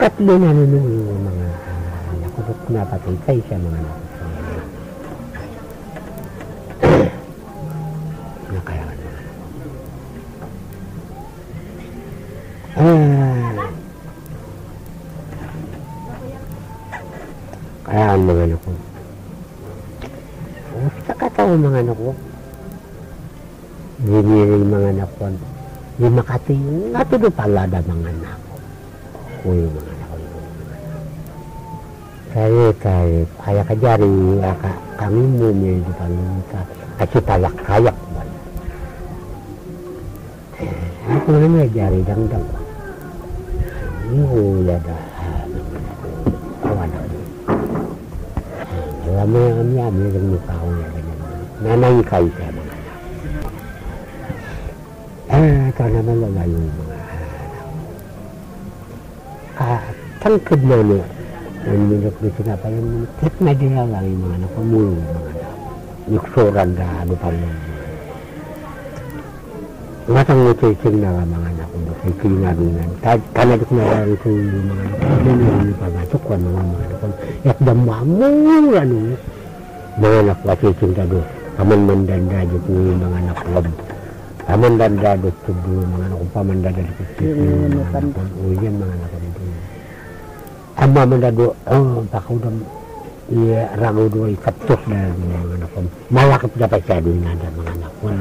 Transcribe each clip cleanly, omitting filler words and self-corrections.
Katlo na yung mga anak ko. Napatay siya mga anak ko. Kaya ang mga anak ko. Sa katawa mga anak ko. Hindi mga anak ko. Hindi makati. Natulo pala na mga anak ko. Uy mga anak ko. Kaya ka jari. Kami mo medyo palunta. Kasi kayak ba. Ako na jari dangdang ko. Yung yada. Kami rin mukha ko yan. Nanay kayo siya mga anak. Ito naman lalayo yung mga anak. Tangkad na no. Ang minok na sinapay yung minok. Kat na din lang yung mga anak. Pamulong mga anak. Yuksoran na ano pa lang. Matang mutsitsing na mga anak ko. Kaya kilingaringan. Kanadok na lang ito yung mga anak. Nangyari pa nga. Tukwan mga anak ko. At damamur ano. Mga anak wasitsing na doon. Pamandandadot yung mga anak ko. Pamandandadot ito doon. Mga anak ko pamandandadot ito yung mga anak ko. O yan mga anak ko dito. Ang mamandadot. Bakaw na. Rangaw doon. Kaptos na yung mga anak ko. Malakap na pa siya doon na mga anak ko.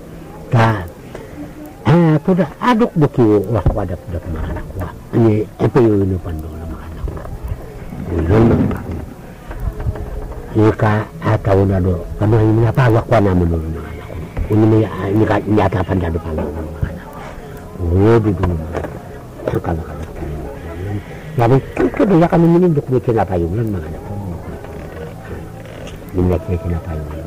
Kuda aduk buki wakwadap dak mga anak ko. Ini ito yung inupan doon ng mga anak ko. Yun mga anak ko. Ika ataw na doon. Kami yung napawak ko naman doon mga anak ko. Ini yatapan na doon pala ng mga anak ko. Dito mga anak ko. Kalakalat kami. Yabi, kaya kami minindok may kinapayong lang mga anak ko. Minindok may kinapayong lang.